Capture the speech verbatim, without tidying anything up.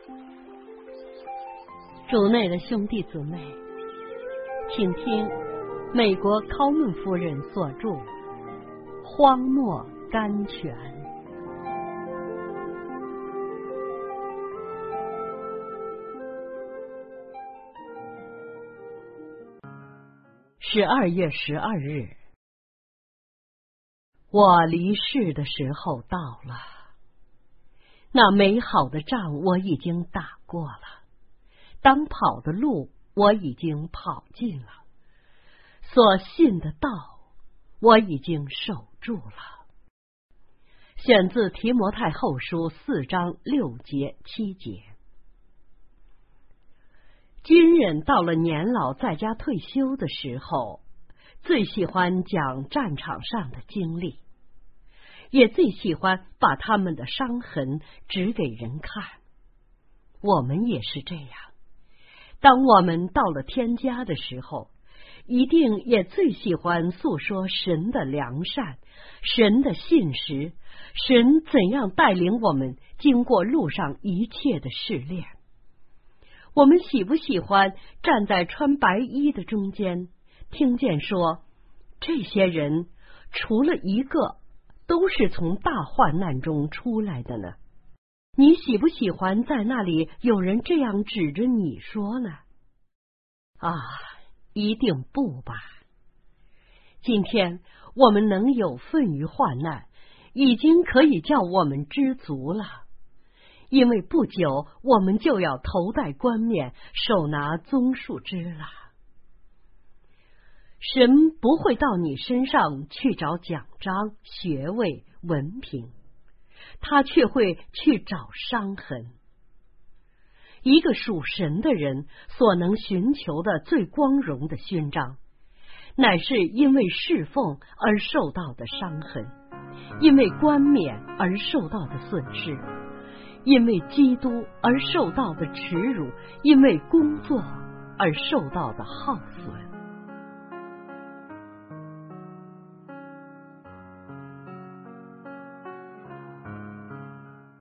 主内的兄弟姊妹，请听美国考门夫人所著《荒漠甘泉》。十二月十二日，我离世的时候到了。那美好的仗我已经打过了，当跑的路我已经跑尽了，所信的道我已经守住了。选自提摩太后书四章六节七节。军人到了年老在家退休的时候，最喜欢讲战场上的经历，也最喜欢把他们的伤痕指给人看。我们也是这样，当我们到了天家的时候，一定也最喜欢诉说神的良善，神的信实，神怎样带领我们经过路上一切的试炼。我们喜不喜欢站在穿白衣的中间，听见说这些人除了一个都是从大患难中出来的呢？你喜不喜欢在那里有人这样指着你说呢？啊，一定不吧。今天我们能有份于患难，已经可以叫我们知足了，因为不久我们就要头戴冠冕，手拿棕树枝了。神不会到你身上去找奖章、学位、文凭，他却会去找伤痕。一个属神的人所能寻求的最光荣的勋章，乃是因为侍奉而受到的伤痕，因为冠冕而受到的损失，因为基督而受到的耻辱，因为工作而受到的耗损。